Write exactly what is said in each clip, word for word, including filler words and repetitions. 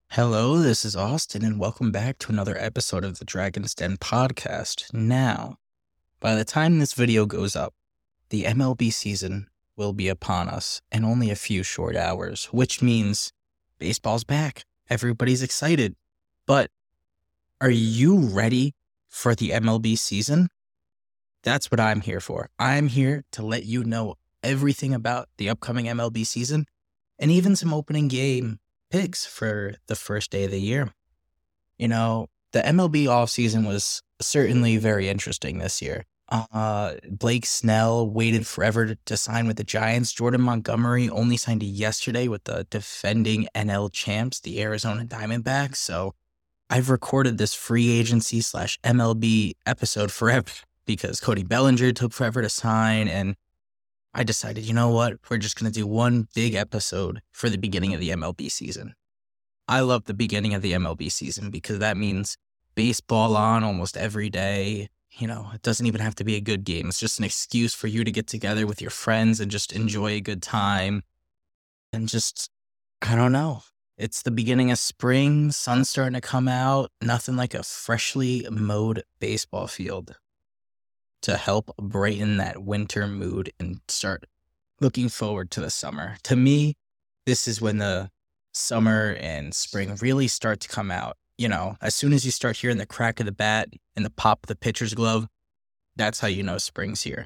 Hello, this is Austin, and welcome back to another episode of the Dragon's Den podcast. Now, by the time this video goes up, the M L B season will be upon us in only a few short hours, which means baseball's back. Everybody's excited. But are you ready for the M L B season? That's what I'm here for. I'm here to let you know everything about the upcoming M L B season and even some opening game picks for the first day of the year. You know, the M L B offseason was certainly very interesting this year. Uh, Blake Snell waited forever to, to sign with the Giants. Jordan Montgomery only signed yesterday with the defending N L champs, the Arizona Diamondbacks. So I've recorded this free agency slash M L B episode forever because Cody Bellinger took forever to sign, and I decided, you know what? We're just going to do one big episode for the beginning of the M L B season. I love the beginning of the M L B season because that means baseball on almost every day. You know, it doesn't even have to be a good game. It's just an excuse for you to get together with your friends and just enjoy a good time. And just, I don't know. It's the beginning of spring, sun's starting to come out. Nothing like a freshly mowed baseball field to help brighten that winter mood and start looking forward to the summer. To me, this is when the summer and spring really start to come out. You know, as soon as you start hearing the crack of the bat and the pop of the pitcher's glove, that's how you know spring's here.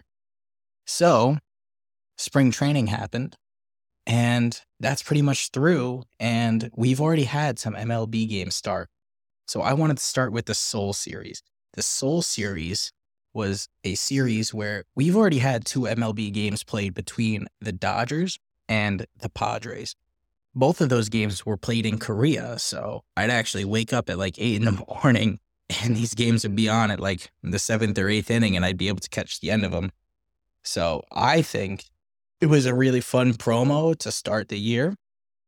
So, spring training happened, and that's pretty much through, and we've already had some M L B games start. So I wanted to start with the Soul Series. The Soul Series was a series where we've already had two M L B games played between the Dodgers and the Padres. Both of those games were played in Korea, so I'd actually wake up at like eight in the morning and these games would be on at like the seventh or eighth inning and I'd be able to catch the end of them. So I think it was a really fun promo to start the year,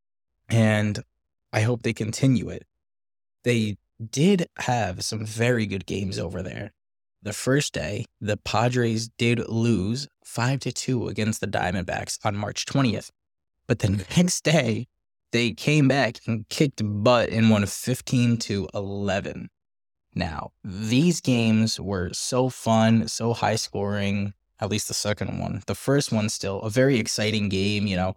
and I hope they continue it. They did have some very good games over there. The first day, the Padres did lose five to two against the Diamondbacks on March twentieth. But the next day, they came back and kicked butt and won fifteen to eleven. Now, these games were so fun, so high scoring, at least the second one. The first one still a very exciting game. You know,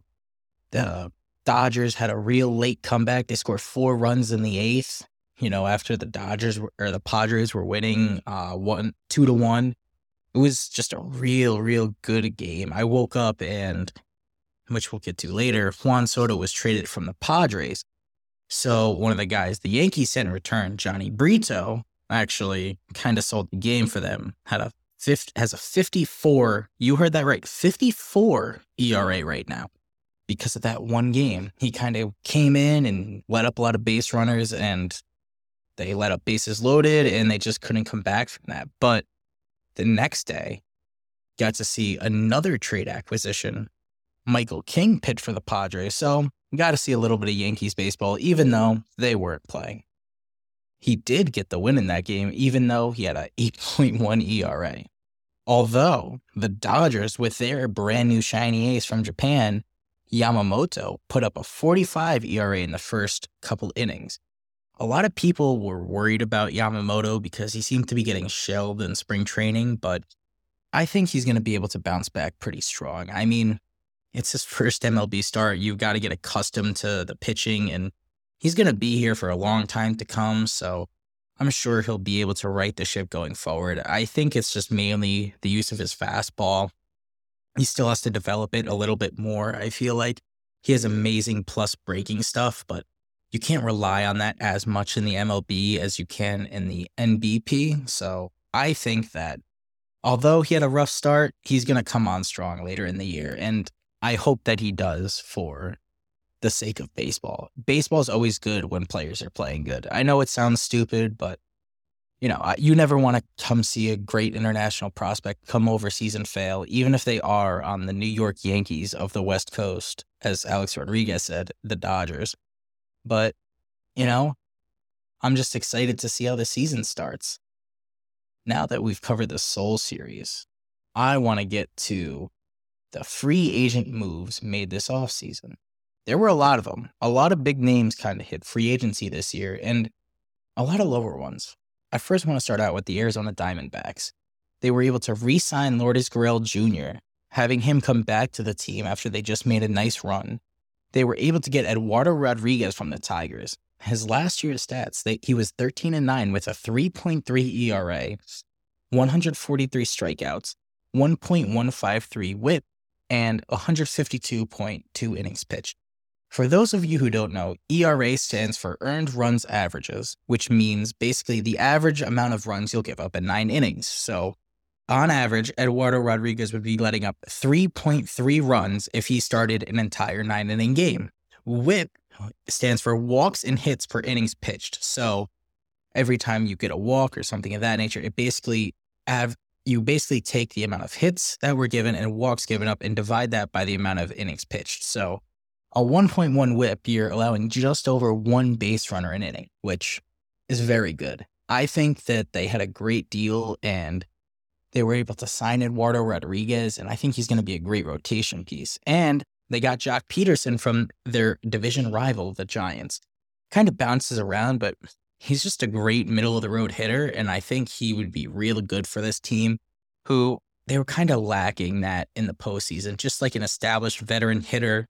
the Dodgers had a real late comeback. They scored four runs in the eighth. You know, after the Dodgers were, or the Padres were winning uh, one, two to one. It was just a real, real good game. I woke up and, which we'll get to later, Juan Soto was traded from the Padres. So one of the guys the Yankees sent in return, Johnny Brito, actually kind of sold the game for them. Had a fifth, has a fifty-four, you heard that right, fifty-four E R A right now. Because of that one game, he kind of came in and let up a lot of base runners, and they let up bases loaded, and they just couldn't come back from that. But the next day, got to see another trade acquisition. Michael King pitched for the Padres, so got to see a little bit of Yankees baseball, even though they weren't playing. He did get the win in that game, even though he had an eight point one E R A. Although the Dodgers, with their brand new shiny ace from Japan, Yamamoto, put up a forty-five E R A in the first couple innings. A lot of people were worried about Yamamoto because he seemed to be getting shelled in spring training, but I think he's going to be able to bounce back pretty strong. I mean, it's his first M L B start. You've got to get accustomed to the pitching, and he's going to be here for a long time to come, so I'm sure he'll be able to right the ship going forward. I think it's just mainly the use of his fastball. He still has to develop it a little bit more. I feel like he has amazing plus breaking stuff, but you can't rely on that as much in the M L B as you can in the N B P. So I think that although he had a rough start, he's going to come on strong later in the year. And I hope that he does for the sake of baseball. Baseball is always good when players are playing good. I know it sounds stupid, but you know, you never want to come see a great international prospect come overseas and fail, even if they are on the New York Yankees of the West Coast, as Alex Rodriguez said, the Dodgers. But, you know, I'm just excited to see how the season starts. Now that we've covered the Soul Series, I want to get to the free agent moves made this offseason. there were a lot of them. A lot of big names kind of hit free agency this year, and a lot of lower ones. I first want to start out with the Arizona Diamondbacks. They were able to re-sign Lourdes Gurriel Junior, having him come back to the team after they just made a nice run. They were able to get Eduardo Rodriguez from the Tigers. His last year's stats, they, he was thirteen and nine with a three point three E R A, one hundred forty-three strikeouts, one point one five three whip, and one hundred fifty-two point two innings pitched. For those of you who don't know, E R A stands for earned runs averages, which means basically the average amount of runs you'll give up in nine innings. So, on average, Eduardo Rodriguez would be letting up three point three runs if he started an entire nine-inning game. whip stands for walks and hits per innings pitched. So, every time you get a walk or something of that nature, it basically have you basically take the amount of hits that were given and walks given up and divide that by the amount of innings pitched. So, a one point one whip, you're allowing just over one base runner an inning, which is very good. I think that they had a great deal and they were able to sign Eduardo Rodriguez, and I think he's going to be a great rotation piece. And they got Jock Peterson from their division rival, the Giants. Kind of bounces around, but he's just a great middle-of-the-road hitter, and I think he would be really good for this team, who they were kind of lacking that in the postseason, just like an established veteran hitter.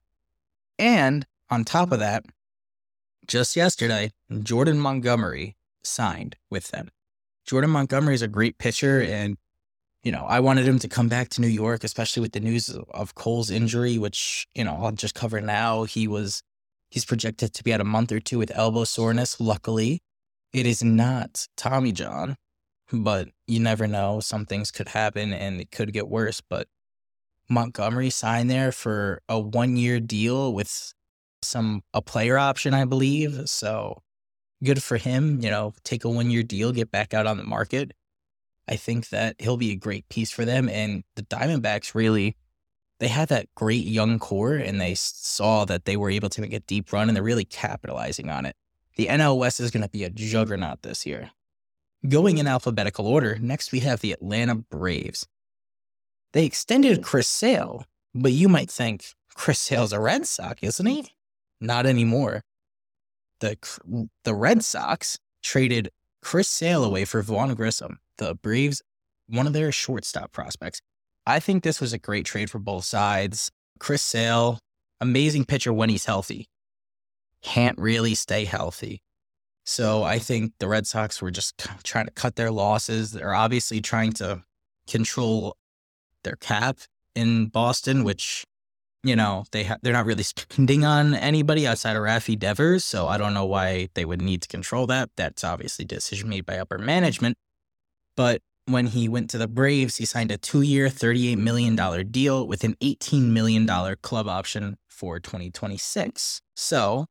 And on top of that, just yesterday, Jordan Montgomery signed with them. Jordan Montgomery is a great pitcher, and you know, I wanted him to come back to New York, especially with the news of Cole's injury, which, you know, I'll just cover now. He was, he's projected to be out a month or two with elbow soreness. Luckily, it is not Tommy John, but you never know. Some things could happen and it could get worse. But Montgomery signed there for a one-year deal with some a player option, I believe. So good for him. You know, take a one-year deal, get back out on the market. I think that he'll be a great piece for them. And the Diamondbacks really, they had that great young core and they saw that they were able to make a deep run and they're really capitalizing on it. The N L West is going to be a juggernaut this year. Going in alphabetical order, next we have the Atlanta Braves. They extended Chris Sale, but you might think Chris Sale's a Red Sox, isn't he? Not anymore. The, the Red Sox traded Chris Sale away for Vaughn Grissom. The Braves, one of their shortstop prospects. I think this was a great trade for both sides. Chris Sale, amazing pitcher when he's healthy. Can't really stay healthy. So I think the Red Sox were just trying to cut their losses. They're obviously trying to control their cap in Boston, which, you know, they ha- they're not really spending on anybody outside of Rafi Devers. So I don't know why they would need to control that. That's obviously a decision made by upper management. But when he went to the Braves, he signed a two-year, thirty-eight million dollars deal with an eighteen million dollars club option for twenty twenty-six. So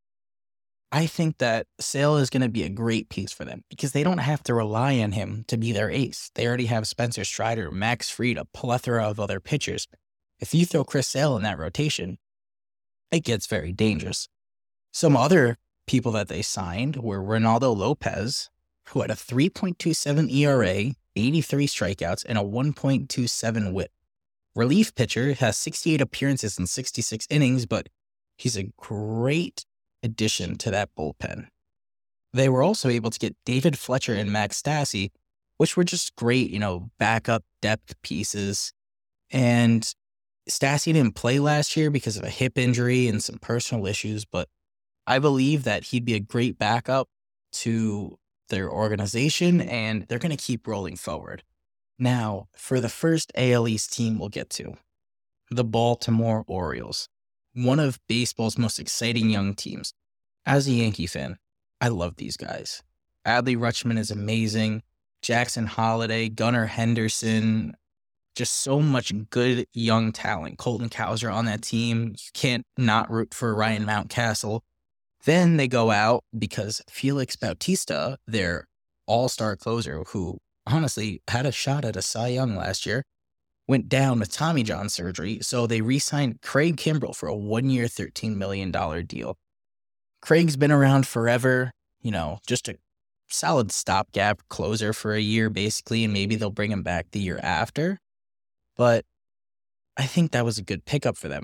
I think that Sale is going to be a great piece for them because they don't have to rely on him to be their ace. They already have Spencer Strider, Max Fried, a plethora of other pitchers. If you throw Chris Sale in that rotation, it gets very dangerous. Some other people that they signed were Ronaldo Lopez, who had a three point two seven E R A, eighty-three strikeouts, and a one point two seven whip. Relief pitcher, has sixty-eight appearances in sixty-six innings, but he's a great addition to that bullpen. They were also able to get David Fletcher and Max Stassi, which were just great, you know, backup depth pieces. And Stassi didn't play last year because of a hip injury and some personal issues, but I believe that he'd be a great backup to their organization, and they're going to keep rolling forward. Now, for the first A L East team we'll get to, the Baltimore Orioles, one of baseball's most exciting young teams. As a Yankee fan, I love these guys. Adley Rutschman is amazing. Jackson Holliday, Gunnar Henderson, just so much good young talent. Colton Cowser on that team. You can't not root for Ryan Mountcastle. Then they go out because Felix Bautista, their all-star closer, who honestly had a shot at a Cy Young last year, went down with Tommy John surgery, so they re-signed Craig Kimbrell for a one-year, thirteen million dollars deal. Craig's been around forever, you know, just a solid stopgap closer for a year, basically, and maybe they'll bring him back the year after. But I think that was a good pickup for them.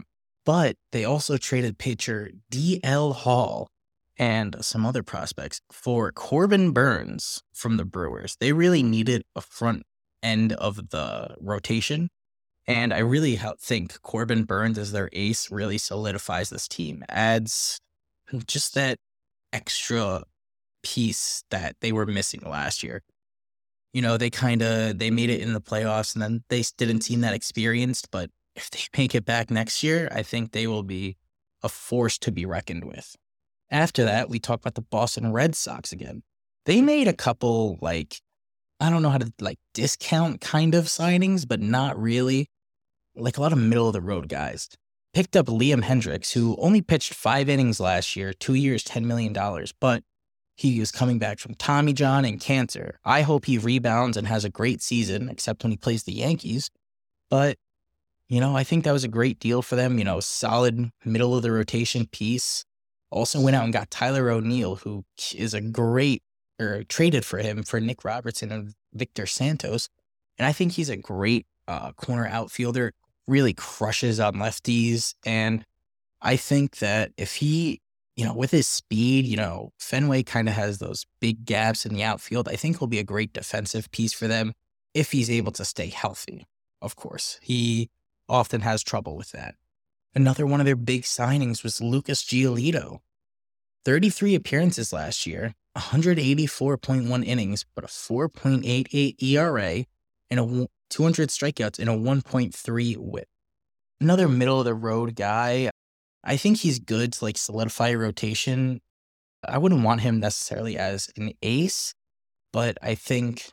But they also traded pitcher D L Hall and some other prospects for Corbin Burns from the Brewers. They really needed a front end of the rotation. And I really think Corbin Burns as their ace really solidifies this team, adds just that extra piece that they were missing last year. You know, they kind of, they made it in the playoffs and then they didn't seem that experienced, but if they make it back next year, I think they will be a force to be reckoned with. After that, we talk about the Boston Red Sox again. They made a couple, like, I don't know how to, like, discount kind of signings, but not really. Like a lot of middle-of-the-road guys. Picked up Liam Hendriks, who only pitched five innings last year, two years, ten million dollars, but he is coming back from Tommy John and cancer. I hope he rebounds and has a great season, except when he plays the Yankees. But, you know, I think that was a great deal for them. You know, solid middle-of-the-rotation piece. Also went out and got Tyler O'Neill, who is a great, or traded for him for Nick Robertson and Victor Santos. And I think he's a great uh, corner outfielder, really crushes on lefties. And I think that if he, you know, with his speed, you know, Fenway kind of has those big gaps in the outfield. I think he'll be a great defensive piece for them if he's able to stay healthy. Of course, he often has trouble with that. Another one of their big signings was Lucas Giolito. thirty-three appearances last year, one eighty-four point one innings, but a four point eight eight E R A and a two hundred strikeouts and a one point three whip. Another middle-of-the-road guy. I think he's good to like solidify a rotation. I wouldn't want him necessarily as an ace, but I think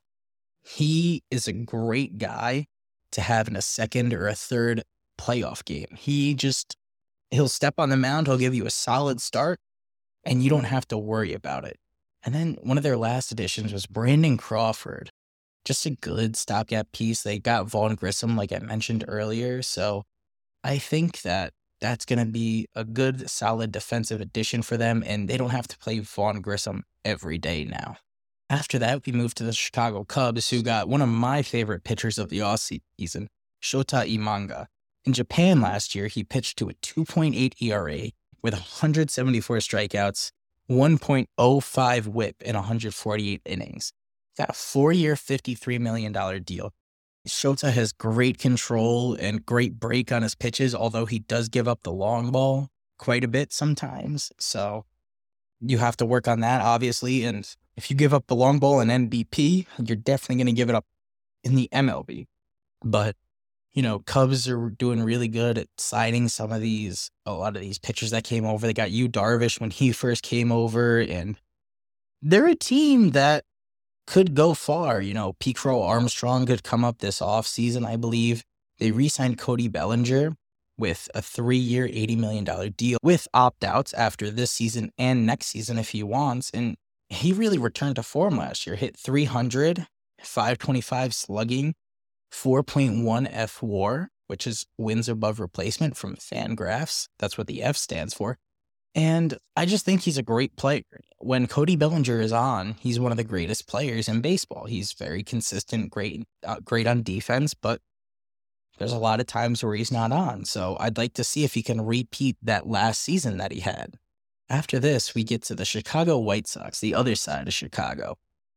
he is a great guy to have in a second or a third playoff game. He just, he'll step on the mound, he'll give you a solid start, and you don't have to worry about it. And then one of their last additions was Brandon Crawford. Just a good stopgap piece. They got Vaughn Grissom, like I mentioned earlier, so I think that that's going to be a good, solid defensive addition for them, and they don't have to play Vaughn Grissom every day now. After that, we moved to the Chicago Cubs, who got one of my favorite pitchers of the offseason, Shota Imanga. In Japan last year, he pitched to a two point eight E R A with one hundred seventy-four strikeouts, one point oh five whip, and one hundred forty-eight innings. Got a four-year, fifty-three million dollars deal. Shota has great control and great break on his pitches, although he does give up the long ball quite a bit sometimes. So you have to work on that, obviously. And if you give up the long ball in N B P, you're definitely going to give it up in the M L B. But, you know, Cubs are doing really good at signing some of these, a lot of these pitchers that came over. They got Yu Darvish when he first came over, and they're a team that could go far. You know, P. Crow Armstrong could come up this offseason, I believe. They re-signed Cody Bellinger with a three-year, eighty million dollars deal with opt-outs after this season and next season if he wants. And he really returned to form last year. Hit three hundred, five twenty-five slugging, four point one F WAR, which is wins above replacement from Fangraphs. That's what the F stands for. And I just think he's a great player. When Cody Bellinger is on, he's one of the greatest players in baseball. He's very consistent, great, uh, great on defense, but there's a lot of times where he's not on. So I'd like to see if he can repeat that last season that he had. After this, we get to the Chicago White Sox, the other side of Chicago.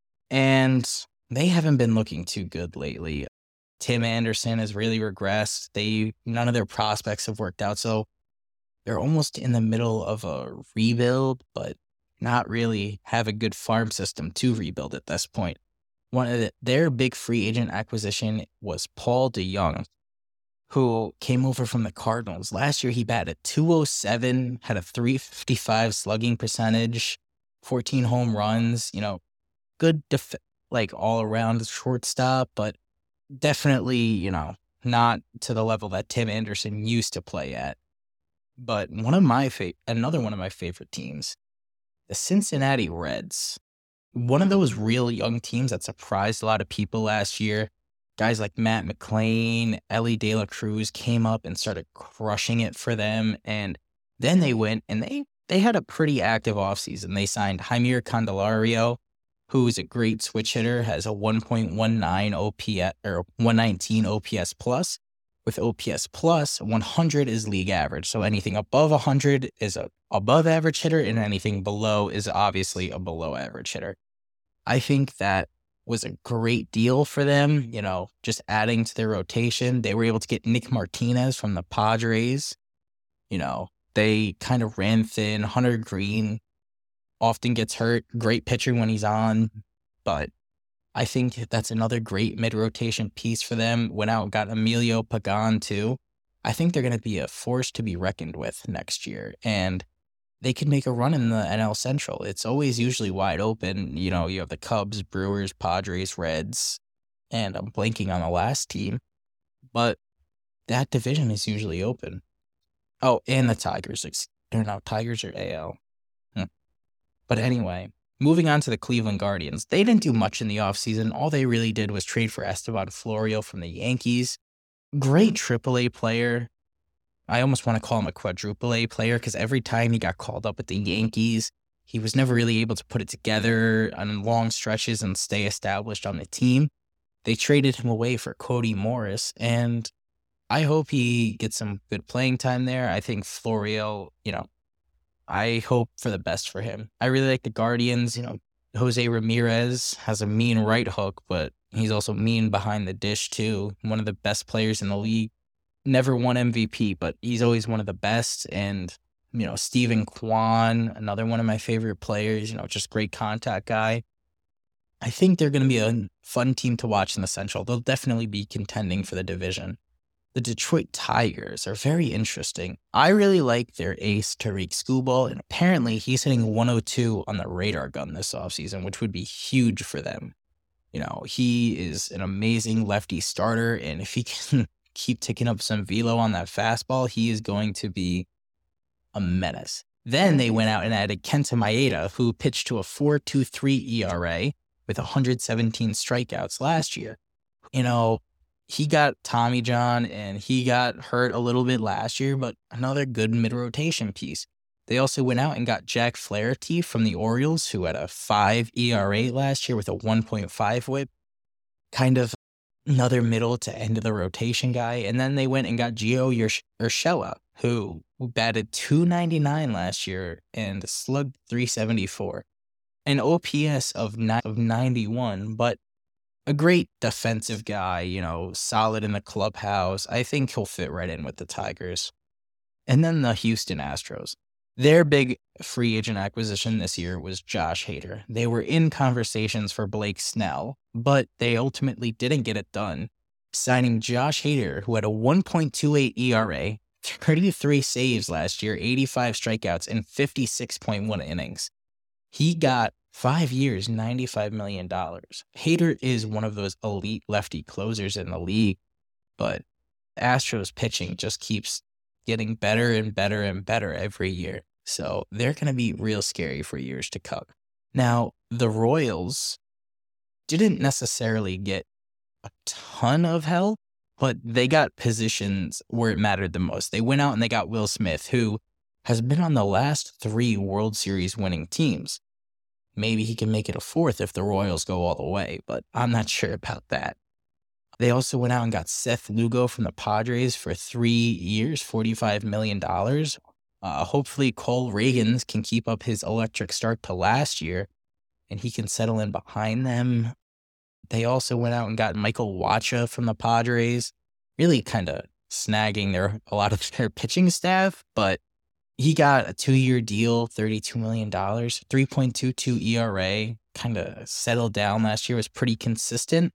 And they haven't been looking too good lately. Tim Anderson has really regressed. They none of their prospects have worked out. So they're almost in the middle of a rebuild, but not really have a good farm system to rebuild at this point. One of the, their big free agent acquisition was Paul DeJong, who came over from the Cardinals. Last year, he batted two oh seven, had a three fifty-five slugging percentage, fourteen home runs, you know, good, def- like all-around shortstop, but definitely, you know, not to the level that Tim Anderson used to play at. But one of my fa- another one of my favorite teams, the Cincinnati Reds. One of those real young teams that surprised a lot of people last year. Guys like Matt McLain, Ellie De La Cruz came up and started crushing it for them. And then they went and they they had a pretty active offseason. They signed Jaime Candelario, who is a great switch hitter, has a one point one nine O P S or one nineteen O P S plus. with O P S plus, one hundred is league average. So anything above one hundred is a above average hitter, and anything below is obviously a below average hitter. I think that was a great deal for them, you know, just adding to their rotation. They were able to get Nick Martinez from the Padres. You know, they kind of ran thin. Hunter Green often gets hurt. Great pitcher when he's on, but I think that's another great mid-rotation piece for them. Went out and got Emilio Pagan, too. I think they're going to be a force to be reckoned with next year, and they could make a run in the N L Central. It's always usually wide open. You know, you have the Cubs, Brewers, Padres, Reds, and I'm blanking on the last team, but that division is usually open. Oh, and the Tigers. Or no, Tigers are A L. Hmm. But anyway, moving on to the Cleveland Guardians. They didn't do much in the offseason. All they really did was trade for Esteban Florio from the Yankees. Great triple A player. I almost want to call him a quadruple A player because every time he got called up with the Yankees, he was never really able to put it together on long stretches and stay established on the team. They traded him away for Cody Morris, and I hope he gets some good playing time there. I think Florio, you know, I hope for the best for him. I really like the Guardians. You know, Jose Ramirez has a mean right hook, but he's also mean behind the dish, too. One of the best players in the league. Never won M V P, but he's always one of the best. And, you know, Steven Kwan, another one of my favorite players, you know, just great contact guy. I think they're going to be a fun team to watch in the Central. They'll definitely be contending for the division. The Detroit Tigers are very interesting. I really like their ace, Tariq Skubal, and apparently he's hitting one oh two on the radar gun this offseason, which would be huge for them. You know, he is an amazing lefty starter, and if he can keep ticking up some velo on that fastball, he is going to be a menace. Then they went out and added Kenta Maeda, who pitched to a four point two three E R A with one hundred seventeen strikeouts last year. You know, he got Tommy John and he got hurt a little bit last year, but another good mid-rotation piece. They also went out and got Jack Flaherty from the Orioles, who had a five E R A last year with a one point five whip. Kind of another middle to end of the rotation guy. And then they went and got Gio Urshela, who batted two ninety-nine last year and slugged three seventy-four. An O P S of ninety-one, but a great defensive guy, you know, solid in the clubhouse. I think he'll fit right in with the Tigers. And then the Houston Astros. Their big free agent acquisition this year was Josh Hader. They were in conversations for Blake Snell, but they ultimately didn't get it done, signing Josh Hader, who had a one point two eight E R A, thirty-three saves last year, eighty-five strikeouts, and fifty-six point one innings. He got five years, ninety-five million dollars. Hader is one of those elite lefty closers in the league, but Astros pitching just keeps getting better and better and better every year. So they're going to be real scary for years to come. Now, the Royals didn't necessarily get a ton of help, but they got positions where it mattered the most. They went out and they got Will Smith, who has been on the last three World Series winning teams. Maybe he can make it a fourth if the Royals go all the way, but I'm not sure about that. They also went out and got Seth Lugo from the Padres for three years, forty-five million dollars. Uh, hopefully Cole Reagans can keep up his electric start to last year, and he can settle in behind them. They also went out and got Michael Wacha from the Padres, really kind of snagging their a lot of their pitching staff, but he got a two-year deal, thirty-two million dollars, three point two two E R A, kind of settled down last year, was pretty consistent.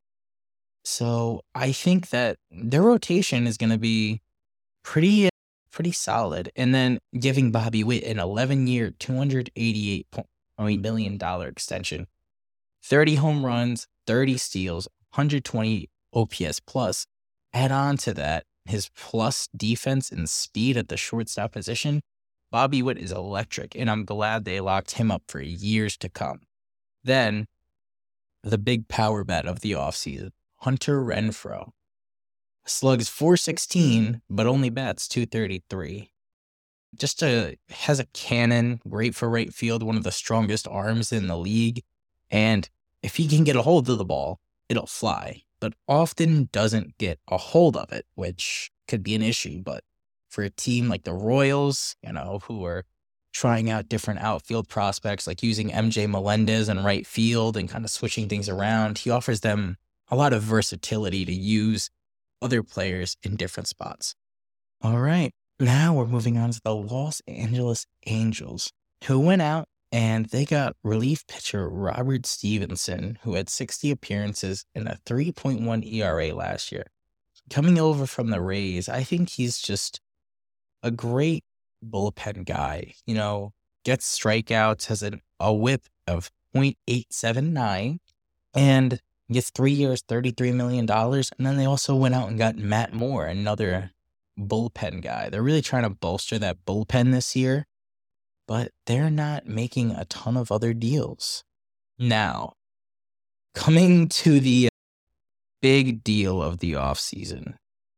So I think that their rotation is going to be pretty pretty solid. And then giving Bobby Witt an eleven-year, two hundred eighty-eight million dollars extension, thirty home runs, thirty steals, one hundred twenty O P S plus. Add on to that his plus defense and speed at the shortstop position. Bobby Witt is electric, and I'm glad they locked him up for years to come. Then, the big power bet of the offseason, Hunter Renfroe. Slugs four sixteen, but only bats two thirty-three. Just a, has a cannon, great for right field, one of the strongest arms in the league. And if he can get a hold of the ball, it'll fly, but often doesn't get a hold of it, which could be an issue. But for a team like the Royals, you know, who are trying out different outfield prospects, like using M J Melendez in right field and kind of switching things around, he offers them a lot of versatility to use other players in different spots. All right, now we're moving on to the Los Angeles Angels, who went out and they got relief pitcher Robert Stevenson, who had sixty appearances and a three point one E R A last year. Coming over from the Rays, I think he's just a great bullpen guy. You know, gets strikeouts, has an, a whip of point eight seven nine, and gets three years, thirty-three million dollars. And then they also went out and got Matt Moore, another bullpen guy. They're really trying to bolster that bullpen this year, but they're not making a ton of other deals. Now, coming to the big deal of the offseason,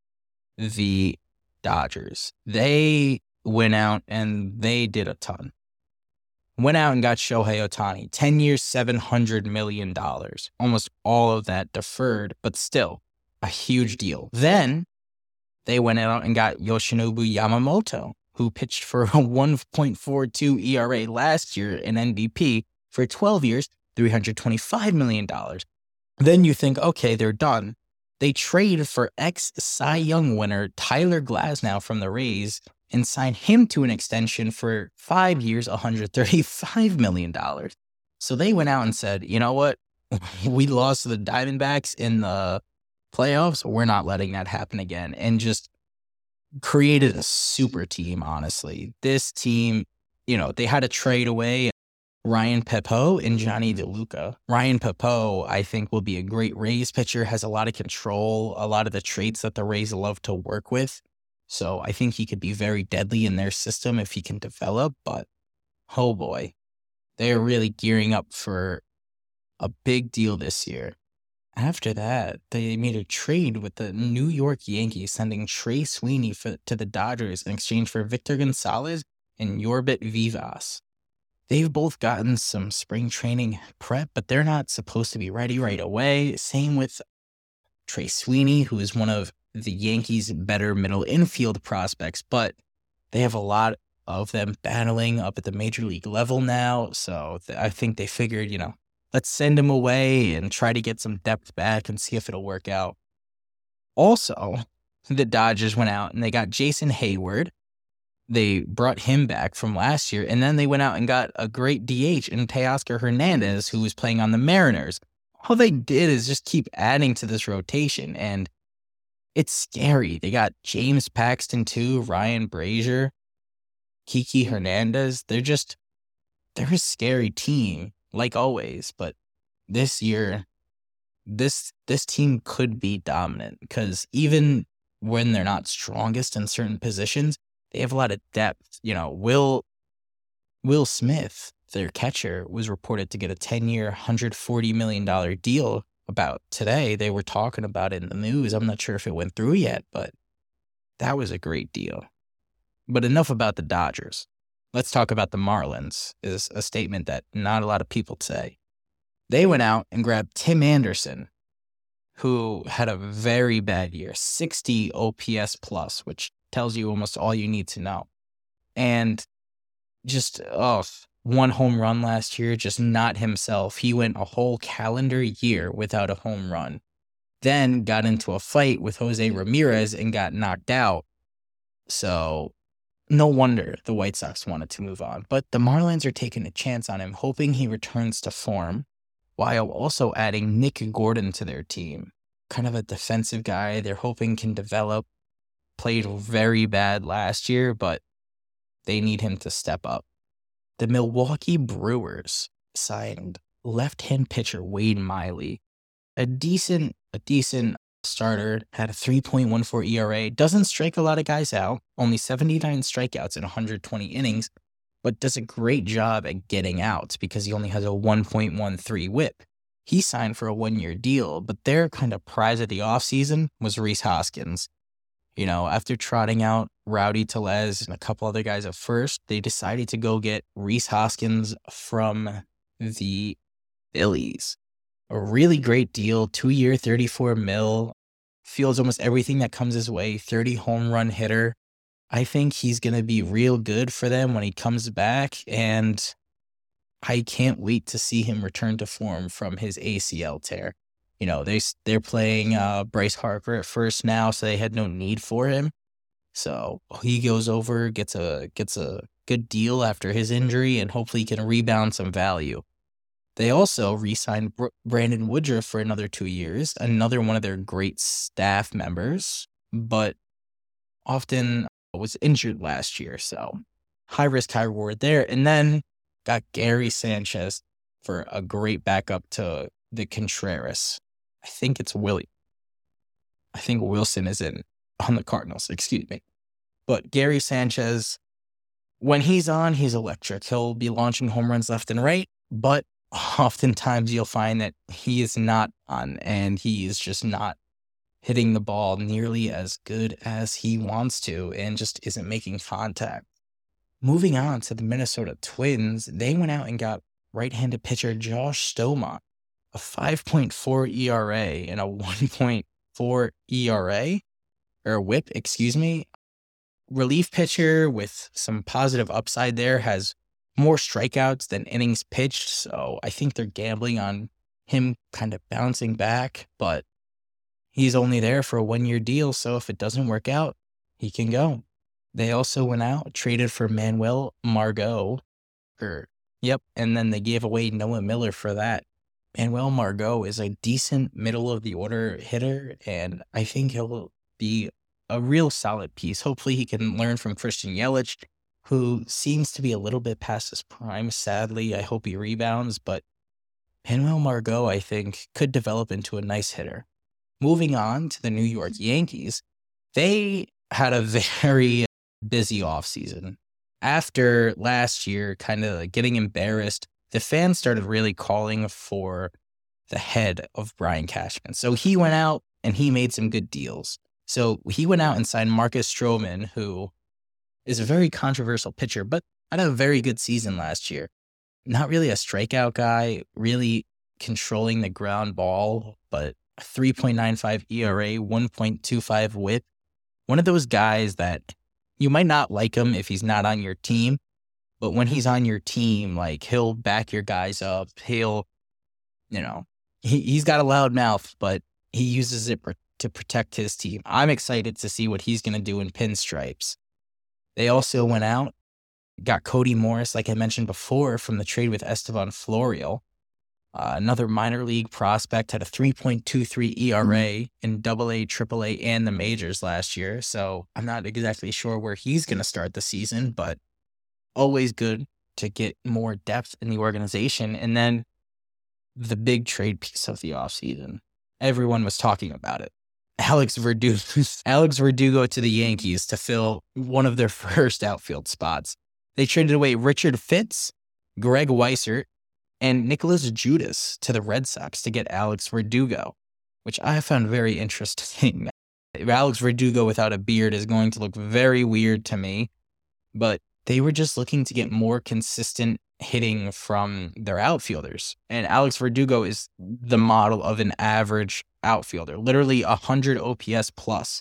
the Dodgers. They went out and they did a ton. Went out and got Shohei Ohtani, ten years, seven hundred million dollars. Almost all of that deferred, but still a huge deal. Then they went out and got Yoshinobu Yamamoto, who pitched for a one point four two E R A last year in N B P for twelve years, three hundred twenty-five million dollars. Then you think, okay, they're done. They trade for ex-Cy Young winner Tyler Glasnow from the Rays and sign him to an extension for five years, one hundred thirty-five million dollars. So they went out and said, you know what? We lost to the Diamondbacks in the playoffs. We're not letting that happen again. And just created a super team, honestly. This team, you know, they had to trade away Ryan Pepiot and Johnny DeLuca. Ryan Pepiot, I think, will be a great Rays pitcher, has a lot of control, a lot of the traits that the Rays love to work with. So I think he could be very deadly in their system if he can develop. But, oh boy, they're really gearing up for a big deal this year. After that, they made a trade with the New York Yankees, sending Trey Sweeney for, to the Dodgers in exchange for Victor Gonzalez and Yorbit Vivas. They've both gotten some spring training prep, but they're not supposed to be ready right away. Same with Trey Sweeney, who is one of the Yankees' better middle infield prospects, but they have a lot of them battling up at the major league level now. So th- I think they figured, you know, let's send him away and try to get some depth back and see if it'll work out. Also, the Dodgers went out and they got Jason Hayward. They brought him back from last year, and then they went out and got a great D H in Teoscar Hernandez, who was playing on the Mariners. All they did is just keep adding to this rotation, and it's scary. They got James Paxton, too, Ryan Brazier, Kiki Hernandez. They're just, they're a scary team, like always. But this year, this this team could be dominant, because even when they're not strongest in certain positions, they have a lot of depth. You know, Will Will Smith, their catcher, was reported to get a ten-year, one hundred forty million dollars deal about today. They were talking about it in the news. I'm not sure if it went through yet, but that was a great deal. But enough about the Dodgers. Let's talk about the Marlins, is a statement that not a lot of people say. They went out and grabbed Tim Anderson, who had a very bad year, sixty O P S plus, which tells you almost all you need to know. And just, oh, one home run last year, just not himself. He went a whole calendar year without a home run. Then got into a fight with Jose Ramirez and got knocked out. So no wonder the White Sox wanted to move on. But the Marlins are taking a chance on him, hoping he returns to form, while also adding Nick Gordon to their team. Kind of a defensive guy they're hoping can develop. Played very bad last year, but they need him to step up. The Milwaukee Brewers signed left-hand pitcher Wade Miley. A decent, a decent starter, had a three point one four E R A. Doesn't strike a lot of guys out. Only seventy-nine strikeouts in one hundred twenty innings, but does a great job at getting out because he only has a one point one three whip. He signed for a one-year deal, but their kind of prize of the offseason was Rhys Hoskins. You know, after trotting out Rowdy Tellez and a couple other guys at first, they decided to go get Rhys Hoskins from the Phillies. A really great deal, two-year, thirty-four mil. fields almost everything that comes his way, thirty home run hitter. I think he's going to be real good for them when he comes back, and I can't wait to see him return to form from his A C L tear. You know, they, they're playing uh, Bryce Harper at first now, so they had no need for him. So he goes over, gets a gets a good deal after his injury, and hopefully can rebound some value. They also re-signed Br- Brandon Woodruff for another two years, another one of their great staff members, but often was injured last year, so high risk, high reward there. And then got Gary Sanchez for a great backup to the Contreras. I think it's Willie. I think Wilson is in on the Cardinals, excuse me. But Gary Sanchez, when he's on, he's electric. He'll be launching home runs left and right, but oftentimes you'll find that he is not on, and he is just not hitting the ball nearly as good as he wants to and just isn't making contact. Moving on to the Minnesota Twins, they went out and got right-handed pitcher Josh Stoma, a five point four E R A and a one point four E R A, or whip, excuse me. Relief pitcher with some positive upside there, has more strikeouts than innings pitched, so I think they're gambling on him kind of bouncing back, but he's only there for a one-year deal, so if it doesn't work out, he can go. They also went out, traded for Manuel Margot, or, yep, and then they gave away Noah Miller for that. Manuel Margot is a decent middle-of-the-order hitter, and I think he'll be a real solid piece. Hopefully he can learn from Christian Yelich, who seems to be a little bit past his prime, sadly. I hope he rebounds, but Manuel Margot, I think, could develop into a nice hitter. Moving on to the New York Yankees, they had a very busy offseason. After last year kind of getting embarrassed, the fans started really calling for the head of Brian Cashman. So he went out and he made some good deals. So he went out and signed Marcus Stroman, who is a very controversial pitcher, but had a very good season last year. Not really a strikeout guy, really controlling the ground ball, but a three point nine five E R A, one point two five whip. One of those guys that you might not like him if he's not on your team, but when he's on your team, like, he'll back your guys up. He'll, you know, he, he's got a loud mouth, but he uses it pr- to protect his team. I'm excited to see what he's going to do in pinstripes. They also went out, got Cody Morris, like I mentioned before, from the trade with Esteban Florial. Uh, another minor league prospect, had a three point two three E R A in double A, triple A, and the majors last year. So I'm not exactly sure where he's going to start the season, but always good to get more depth in the organization. And then the big trade piece of the offseason. Everyone was talking about it. Alex Verdugo, Alex Verdugo to the Yankees to fill one of their first outfield spots. They traded away Richard Fitz, Greg Weissert, and Nicholas Judas to the Red Sox to get Alex Verdugo, which I found very interesting. Alex Verdugo without a beard is going to look very weird to me, but they were just looking to get more consistent hitting from their outfielders. And Alex Verdugo is the model of an average outfielder, literally one hundred O P S plus.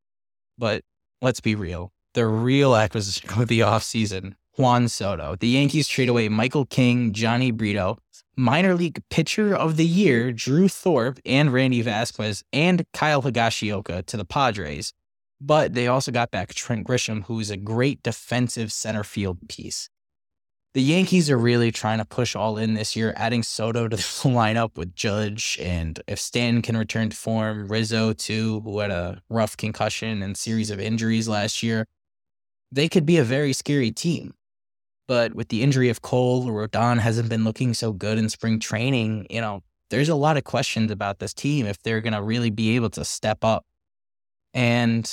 But let's be real. The real acquisition of the offseason, Juan Soto. The Yankees trade away Michael King, Johnny Brito, minor league pitcher of the year, Drew Thorpe, and Randy Vasquez, and Kyle Higashioka to the Padres. But they also got back Trent Grisham, who is a great defensive center field piece. The Yankees are really trying to push all in this year, adding Soto to the lineup with Judge, and if Stanton can return to form, Rizzo too, who had a rough concussion and series of injuries last year. They could be a very scary team. But with the injury of Cole, Rodon hasn't been looking so good in spring training. You know, there's a lot of questions about this team if they're going to really be able to step up. And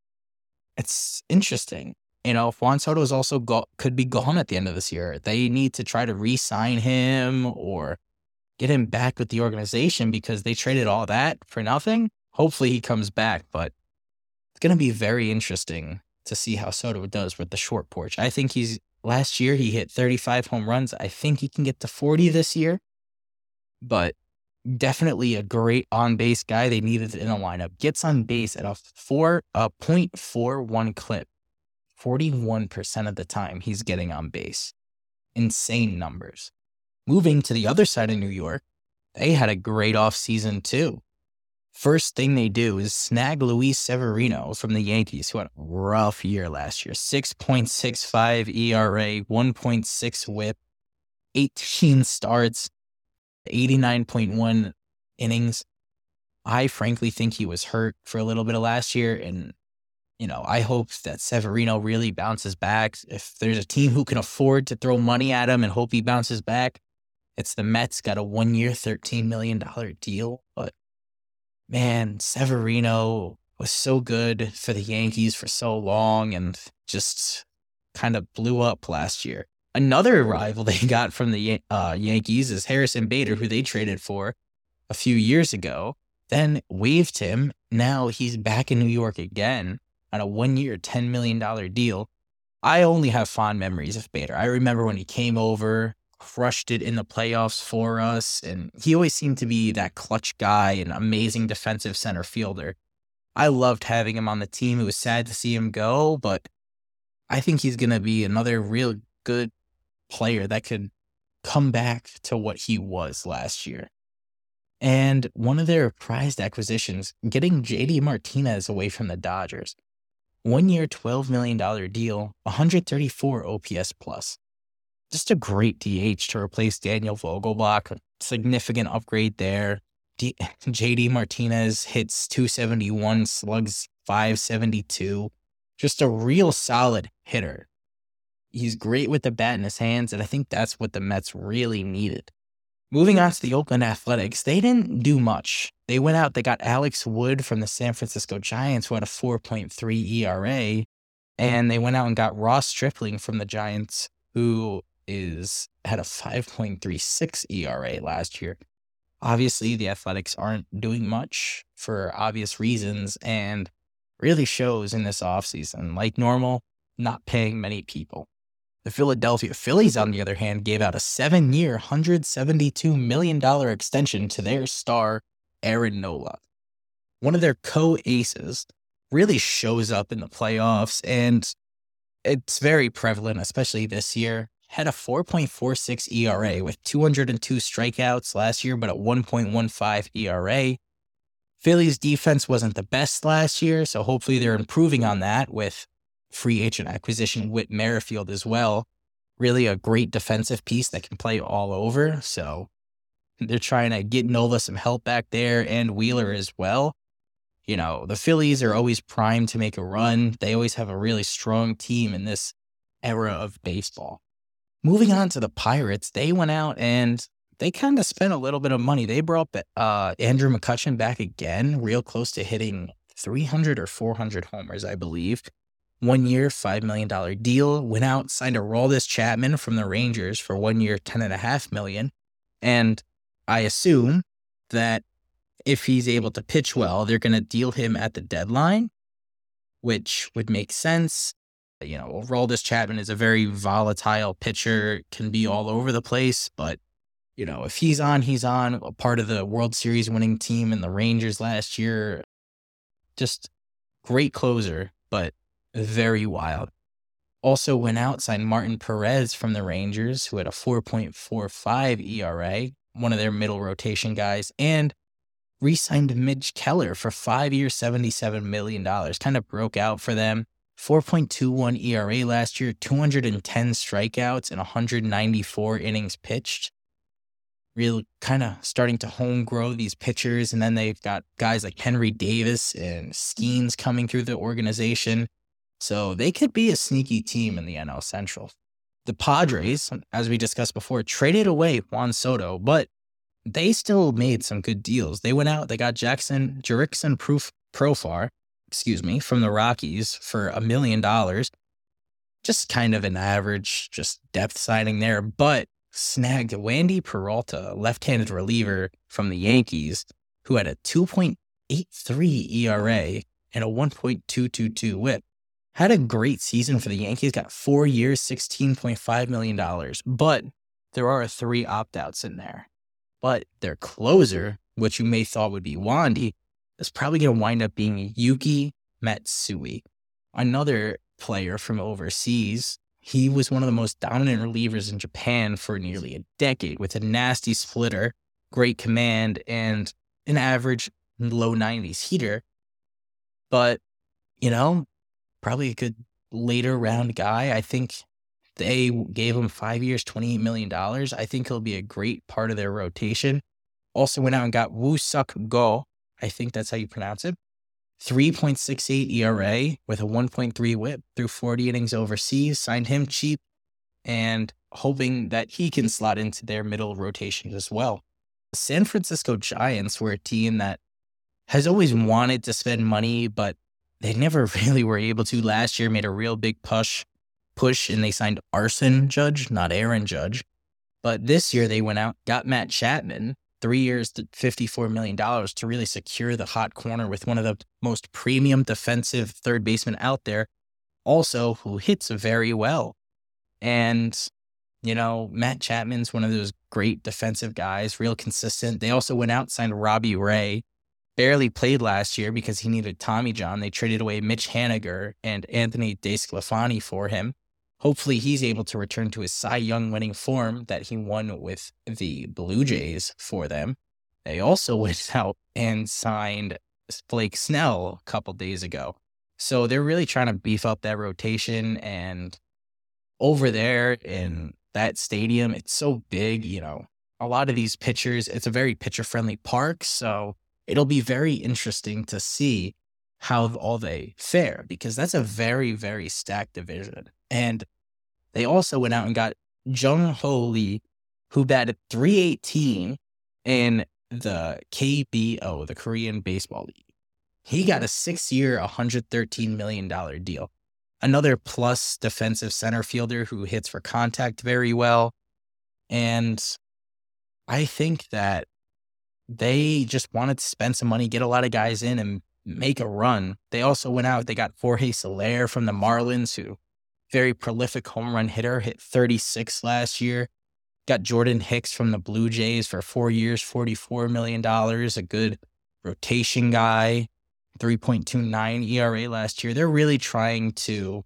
it's interesting. You know, if Juan Soto is also go- could be gone at the end of this year, they need to try to re-sign him or get him back with the organization because they traded all that for nothing. Hopefully he comes back, but it's going to be very interesting to see how Soto does with the short porch. I think he's, last year he hit thirty-five home runs. I think he can get to forty this year, but Definitely a great on-base guy. They needed it in a lineup. Gets on base at a four a point four one clip. forty-one percent of the time he's getting on base. Insane numbers. Moving to the other side of New York, they had a great offseason too. First thing they do is snag Luis Severino from the Yankees, who had a rough year last year. six point six five E R A, one point six whip, eighteen starts, eighty-nine point one innings. I frankly think he was hurt for a little bit of last year, and you know, I hope that Severino really bounces back. If there's a team who can afford to throw money at him and hope he bounces back, it's the Mets. Got a one-year, thirteen million dollars deal. But, man, Severino was so good for the Yankees for so long and just kind of blew up last year. Another rival they got from the uh, Yankees is Harrison Bader, who they traded for a few years ago, then waived him. Now he's back in New York again on a one-year, ten million dollars deal. I only have fond memories of Bader. I remember when he came over, crushed it in the playoffs for us, and he always seemed to be that clutch guy, an amazing defensive center fielder. I loved having him on the team. It was sad to see him go, but I think he's going to be another real good player that could come back to what he was last year. And one of their prized acquisitions, getting J D Martinez away from the Dodgers. One year, twelve million dollars deal, one thirty-four O P S plus. Just a great D H to replace Daniel Vogelbach. A significant upgrade there. D- J D Martinez hits two seventy-one, slugs five seventy-two. Just a real solid hitter. He's great with the bat in his hands, and I think that's what the Mets really needed. Moving on to the Oakland Athletics, they didn't do much. They went out, they got Alex Wood from the San Francisco Giants, who had a four point three E R A, and they went out and got Ross Stripling from the Giants, who is had a five point three six E R A last year. Obviously, the Athletics aren't doing much for obvious reasons, and really shows in this offseason. Like normal, not paying many people. The Philadelphia Phillies, on the other hand, gave out a seven-year, one hundred seventy-two million dollars extension to their star, Aaron Nola. One of their co-aces really shows up in the playoffs, and it's very prevalent, especially this year. Had a four point four six E R A with two hundred two strikeouts last year, but a one point one five E R A. Phillies defense wasn't the best last year, so hopefully they're improving on that with free agent acquisition Whit Merrifield as well. Really a great defensive piece that can play all over. So they're trying to get Nola some help back there and Wheeler as well. You know, the Phillies are always primed to make a run. They always have a really strong team in this era of baseball. Moving on to the Pirates, they went out and they kind of spent a little bit of money. They brought uh, Andrew McCutchen back again, real close to hitting three hundred or four hundred homers, I believe. One year, five million dollars deal. Went out, signed Aroldis Chapman from the Rangers for one year, ten point five million dollars. And I assume that if he's able to pitch well, they're going to deal him at the deadline, which would make sense. You know, Aroldis Chapman is a very volatile pitcher, can be all over the place, but, you know, if he's on, he's on. A part of the World Series winning team in the Rangers last year. Just great closer, but very wild. Also went out, signed Martin Perez from the Rangers, who had a four point four five E R A, one of their middle rotation guys, and re-signed Mitch Keller for five years, seventy-seven million dollars. Kind of broke out for them. four point two one E R A last year, two hundred ten strikeouts and one hundred ninety-four innings pitched. Really kind of starting to home grow these pitchers, and then they've got guys like Henry Davis and Skeens coming through the organization. So they could be a sneaky team in the N L Central. The Padres, as we discussed before, traded away Juan Soto, but they still made some good deals. They went out, they got Jackson Jerickson Proof Profar, excuse me, from the Rockies for a million dollars. Just kind of an average, just depth signing there, but snagged Wandy Peralta, a left-handed reliever from the Yankees, who had a two point eight three E R A and a one point two two two whip. Had a great season for the Yankees, got four years, sixteen point five million dollars, but there are three opt-outs in there. But their closer, which you may thought would be Wandy, is probably going to wind up being Yuki Matsui, another player from overseas. He was one of the most dominant relievers in Japan for nearly a decade with a nasty splitter, great command, and an average low nineties heater. But, you know, probably a good later round guy. I think they gave him five years, twenty-eight million dollars. I think he'll be a great part of their rotation. Also went out and got Woo Suk Go. I think that's how you pronounce it. three point six eight E R A with a one point three whip through forty innings overseas. Signed him cheap and hoping that he can slot into their middle rotation as well. The San Francisco Giants were a team that has always wanted to spend money, but they never really were able to. Last year made a real big push, push, and they signed Arson Judge, not Aaron Judge. But this year they went out, got Matt Chapman, three years to fifty-four million dollars to really secure the hot corner with one of the most premium defensive third basemen out there, also who hits very well. And, you know, Matt Chapman's one of those great defensive guys, real consistent. They also went out and signed Robbie Ray. Barely played last year because he needed Tommy John. They traded away Mitch Haniger and Anthony DeSclafani for him. Hopefully he's able to return to his Cy Young winning form that he won with the Blue Jays for them. They also went out and signed Blake Snell a couple days ago. So they're really trying to beef up that rotation. And over there in that stadium, it's so big, you know, a lot of these pitchers, it's a very pitcher-friendly park. So it'll be very interesting to see how all they fare because that's a very, very stacked division. And they also went out and got Jung Ho Lee, who batted three eighteen in the K B O, the Korean Baseball League. He got a six-year, one hundred thirteen million dollars deal. Another plus defensive center fielder who hits for contact very well. And I think that they just wanted to spend some money, get a lot of guys in, and make a run. They also went out, they got Jorge Soler from the Marlins, who very prolific home run hitter, hit thirty-six last year. Got Jordan Hicks from the Blue Jays for four years, forty-four million dollars, a good rotation guy, three point two nine E R A last year. They're really trying to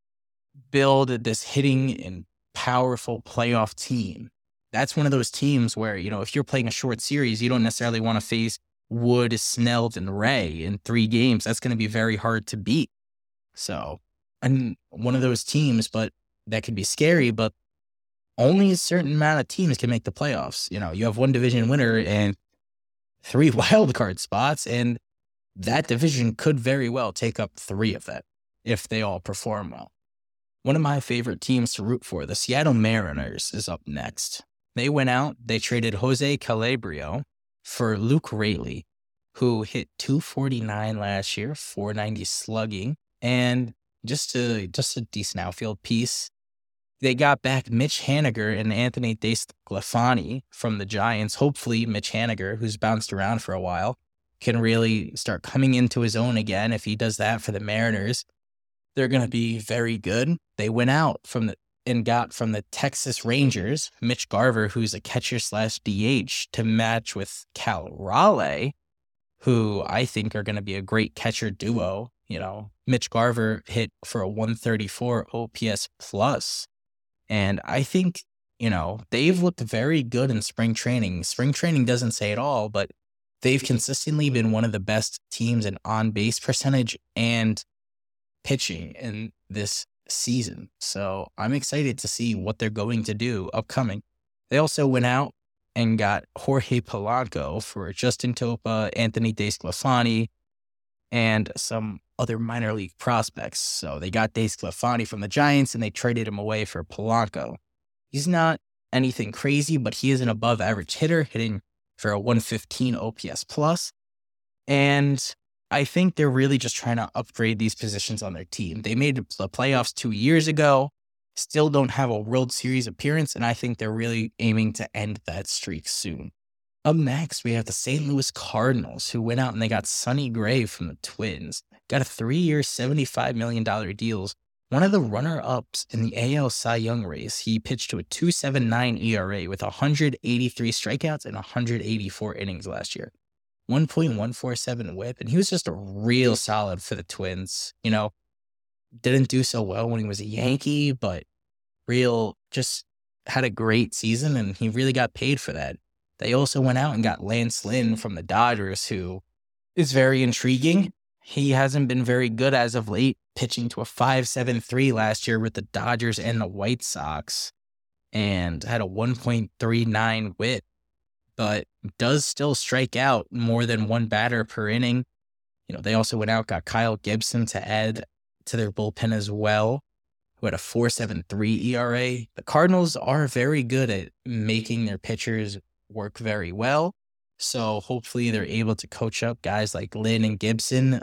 build this hitting and powerful playoff team. That's one of those teams where, you know, if you're playing a short series, you don't necessarily want to face Wood, Snell, and Ray in three games. That's going to be very hard to beat. So, and one of those teams, but that could be scary, but only a certain amount of teams can make the playoffs. You know, you have one division winner and three wild card spots, and that division could very well take up three of that if they all perform well. One of my favorite teams to root for, the Seattle Mariners, is up next. They went out, they traded Jose Calabrio for Luke Raley, who hit two forty-nine last year, four ninety slugging, and just a, just a decent outfield piece. They got back Mitch Haniger and Anthony DeSclafani from the Giants. Hopefully Mitch Haniger, who's bounced around for a while, can really start coming into his own again. If he does that for the Mariners, they're going to be very good. They went out from the and got from the Texas Rangers, Mitch Garver, who's a catcher slash D H, to match with Cal Raleigh, who I think are going to be a great catcher duo. You know, Mitch Garver hit for a one thirty-four O P S plus. And I think, you know, they've looked very good in spring training. Spring training doesn't say it all, but they've consistently been one of the best teams in on-base percentage and pitching in this season. So I'm excited to see what they're going to do upcoming. They also went out and got Jorge Polanco for Justin Topa, Anthony DeSclafani, and some other minor league prospects. So they got DeSclafani from the Giants and they traded him away for Polanco. He's not anything crazy, but he is an above average hitter, hitting for a one fifteen O P S plus. And I think they're really just trying to upgrade these positions on their team. They made the playoffs two years ago, still don't have a World Series appearance, and I think they're really aiming to end that streak soon. Up next, we have the Saint Louis Cardinals, who went out and they got Sonny Gray from the Twins. Got a three-year, seventy-five million dollars deal one of the runner-ups in the A L Cy Young race. He pitched to a two point seven nine E R A with one hundred eighty-three strikeouts and one hundred eighty-four innings last year. one point one four seven whip, and he was just a real solid for the Twins. You know, didn't do so well when he was a Yankee, but real just had a great season, and he really got paid for that. They also went out and got Lance Lynn from the Dodgers, who is very intriguing. He hasn't been very good as of late, pitching to a five point seven three last year with the Dodgers and the White Sox, and had a one point three nine whip, but does still strike out more than one batter per inning. You know, they also went out, got Kyle Gibson to add to their bullpen as well, who had a four point seven three E R A. The Cardinals are very good at making their pitchers work very well, so hopefully they're able to coach up guys like Lynn and Gibson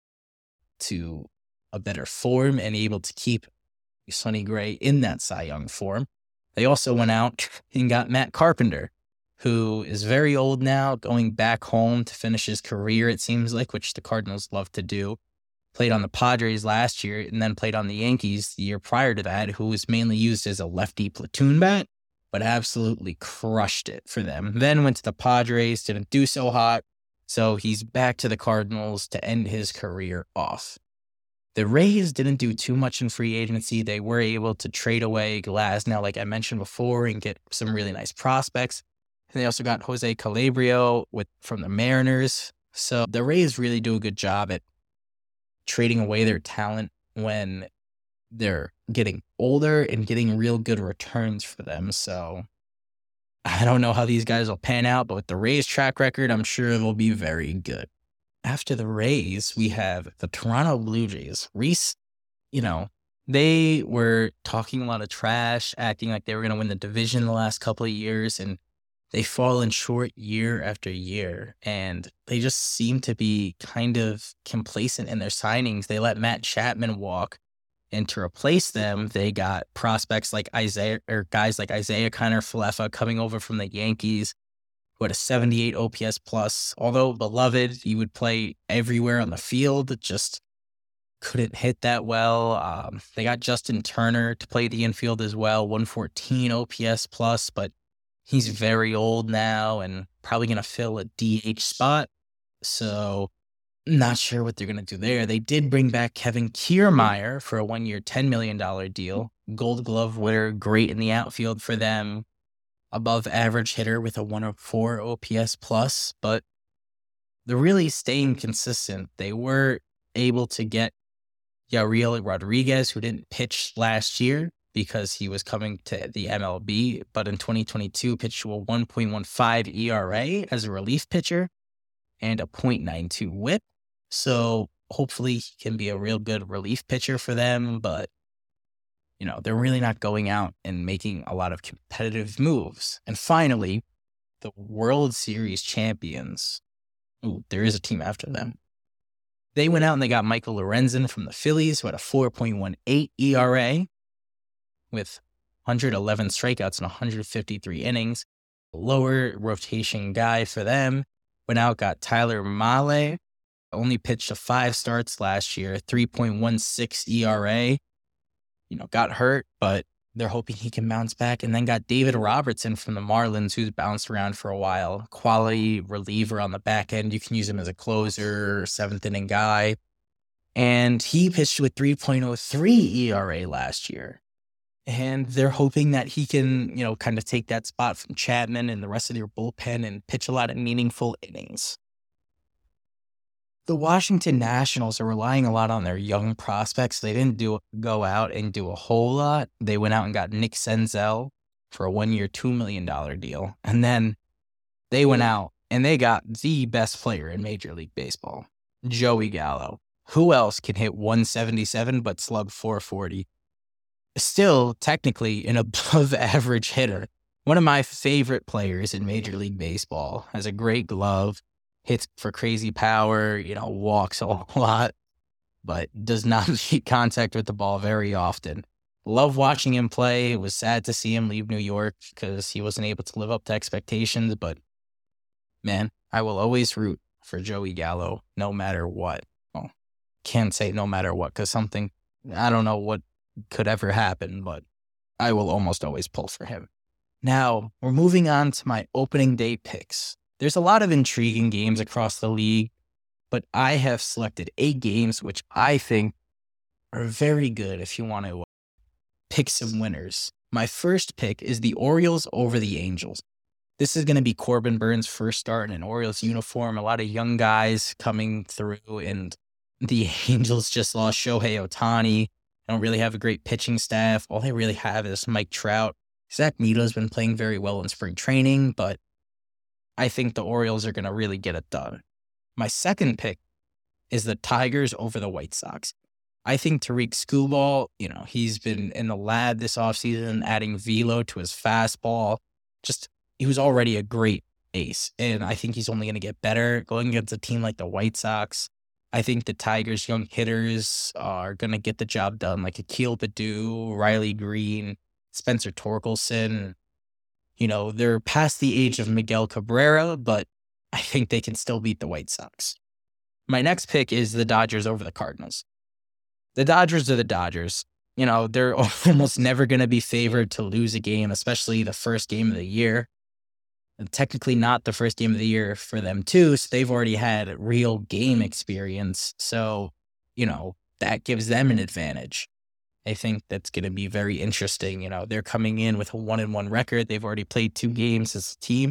to a better form and able to keep Sonny Gray in that Cy Young form. They also went out and got Matt Carpenter, who is very old now, going back home to finish his career, it seems like, which the Cardinals love to do. Played on the Padres last year and then played on the Yankees the year prior to that, who was mainly used as a lefty platoon bat, but absolutely crushed it for them. Then went to the Padres, didn't do so hot, so he's back to the Cardinals to end his career off. The Rays didn't do too much in free agency. They were able to trade away Glasnow, like I mentioned before, and get some really nice prospects. And they also got Jose Calabria with from the Mariners. So the Rays really do a good job at trading away their talent when they're getting older and getting real good returns for them. So I don't know how these guys will pan out, but with the Rays track record, I'm sure they'll be very good. After the Rays, we have the Toronto Blue Jays. Reese, you know, they were talking a lot of trash, acting like they were going to win the division the last couple of years, and they've fallen short year after year, and they just seem to be kind of complacent in their signings. They let Matt Chapman walk, and to replace them, they got prospects like Isaiah, or guys like Isaiah Kiner-Falefa coming over from the Yankees, who had a seventy-eight O P S plus. Although beloved, he would play everywhere on the field, just couldn't hit that well. Um, they got Justin Turner to play the infield as well, one fourteen O P S plus, but he's very old now and probably going to fill a D H spot. So not sure what they're going to do there. They did bring back Kevin Kiermaier for a one-year, ten million dollars deal. Gold Glove winner, great in the outfield for them. Above average hitter with a one oh four O P S plus, but they're really staying consistent. They were able to get Yariel Rodriguez, who didn't pitch last year because he was coming to the M L B, but in twenty twenty-two pitched to a one point one five E R A as a relief pitcher and a point nine two whip. So hopefully he can be a real good relief pitcher for them, but you know, they're really not going out and making a lot of competitive moves. And finally, the World Series champions. Ooh, there is a team after them. They went out and they got Michael Lorenzen from the Phillies, who had a four point one eight E R A with one hundred eleven strikeouts and one hundred fifty-three innings. Lower rotation guy for them. Went out, got Tyler Mahle. Only pitched a five starts last year, three point one six E R A. You know, got hurt, but they're hoping he can bounce back. And then got David Robertson from the Marlins, who's bounced around for a while. Quality reliever on the back end. You can use him as a closer, seventh inning guy. And he pitched with three point oh three E R A last year. And they're hoping that he can, you know, kind of take that spot from Chapman and the rest of their bullpen and pitch a lot of meaningful innings. The Washington Nationals are relying a lot on their young prospects. They didn't do go out and do a whole lot. They went out and got Nick Senzel for a one-year, two million dollars deal. And then they went out and they got the best player in Major League Baseball, Joey Gallo. Who else can hit one seventy-seven but slug four forty? Still, technically, an above-average hitter. One of my favorite players in Major League Baseball. Has a great glove. Hits for crazy power, you know, walks a lot, but does not make contact with the ball very often. Love watching him play. It was sad to see him leave New York because he wasn't able to live up to expectations, but man, I will always root for Joey Gallo no matter what. Well, can't say no matter what because something, I don't know what could ever happen, but I will almost always pull for him. Now, we're moving on to my opening day picks. There's a lot of intriguing games across the league, but I have selected eight games which I think are very good if you want to pick some winners. My first pick is the Orioles over the Angels. This is going to be Corbin Burns' first start in an Orioles uniform. A lot of young guys coming through, and the Angels just lost Shohei Ohtani. They don't really have a great pitching staff. All they really have is Mike Trout. Zach Neto's been playing very well in spring training, but I think the Orioles are going to really get it done. My second pick is the Tigers over the White Sox. I think Tariq Skubal, you know, he's been in the lab this offseason, adding velo to his fastball. Just, he was already a great ace, and I think he's only going to get better going against a team like the White Sox. I think the Tigers' young hitters are going to get the job done, like Akil Baddoo, Riley Green, Spencer Torkelson. You know, they're past the age of Miguel Cabrera, but I think they can still beat the White Sox. My next pick is the Dodgers over the Cardinals. The Dodgers are the Dodgers. You know, they're almost never going to be favored to lose a game, especially the first game of the year. And technically not the first game of the year for them too, so they've already had real game experience. So, you know, that gives them an advantage. I think that's going to be very interesting. You know, they're coming in with a one and one record. They've already played two games as a team,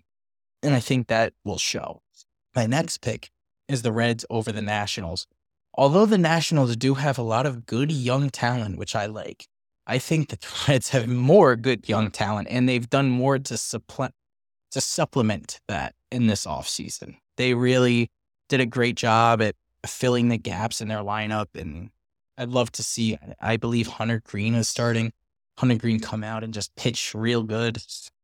and I think that will show. My next pick is the Reds over the Nationals. Although the Nationals do have a lot of good young talent, which I like, I think that the Reds have more good young talent, and they've done more to supple- to supplement that in this offseason. They really did a great job at filling the gaps in their lineup, and I'd love to see, I believe Hunter Green is starting. Hunter Green come out and just pitch real good.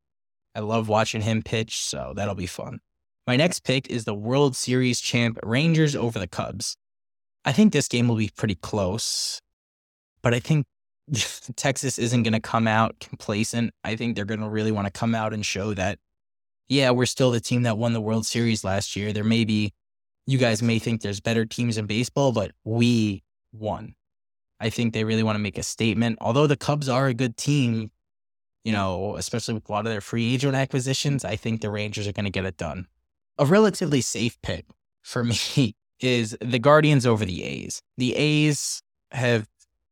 I love watching him pitch, so that'll be fun. My next pick is the World Series champ Rangers over the Cubs. I think this game will be pretty close, but I think Texas isn't going to come out complacent. I think they're going to really want to come out and show that, yeah, we're still the team that won the World Series last year. There may be, you guys may think there's better teams in baseball, but we won. I think they really want to make a statement. Although the Cubs are a good team, you know, especially with a lot of their free agent acquisitions, I think the Rangers are going to get it done. A relatively safe pick for me is the Guardians over the A's. The A's have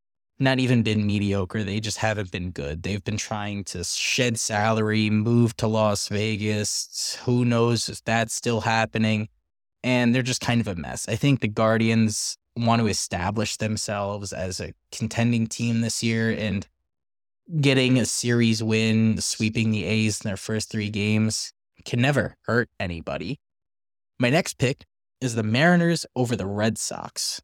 not even been mediocre. They just haven't been good. They've been trying to shed salary, move to Las Vegas. Who knows if that's still happening? And they're just kind of a mess. I think the Guardians want to establish themselves as a contending team this year, and getting a series win, sweeping the A's in their first three games can never hurt anybody. My next pick is the Mariners over the Red Sox.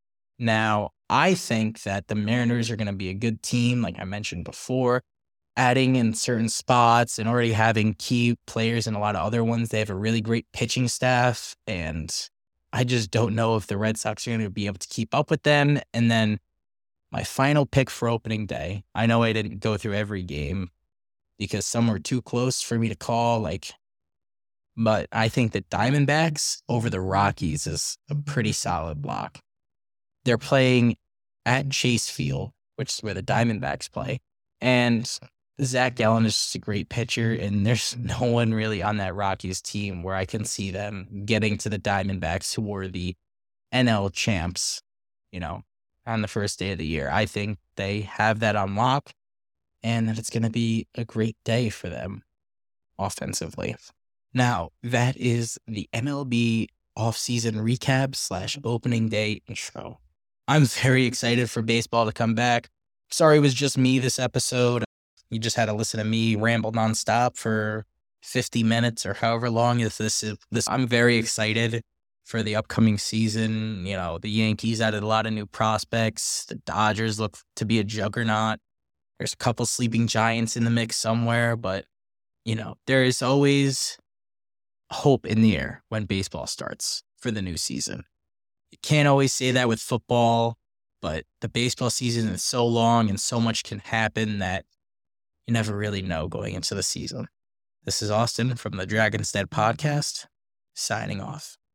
Now, I think that the Mariners are going to be a good team, like I mentioned before, adding in certain spots and already having key players in a lot of other ones. They have a really great pitching staff, and I just don't know if the Red Sox are going to be able to keep up with them. And then my final pick for opening day, I know I didn't go through every game because some were too close for me to call, like, but I think the Diamondbacks over the Rockies is a pretty solid lock. They're playing at Chase Field, which is where the Diamondbacks play, and Zach Gallen is just a great pitcher, and there's no one really on that Rockies team where I can see them getting to the Diamondbacks, who were the N L champs, you know, on the first day of the year. I think they have that on lock, and that it's going to be a great day for them offensively. Now, that is the M L B offseason recap slash opening day intro. I'm very excited for baseball to come back. Sorry it was just me this episode. You just had to listen to me ramble nonstop for fifty minutes or however long this is. This, I'm very excited for the upcoming season. You know, the Yankees added a lot of new prospects. The Dodgers look to be a juggernaut. There's a couple sleeping giants in the mix somewhere, but, you know, there is always hope in the air when baseball starts for the new season. You can't always say that with football, but the baseball season is so long and so much can happen that you never really know going into the season. This is Austin from the Dragon's Den podcast, signing off.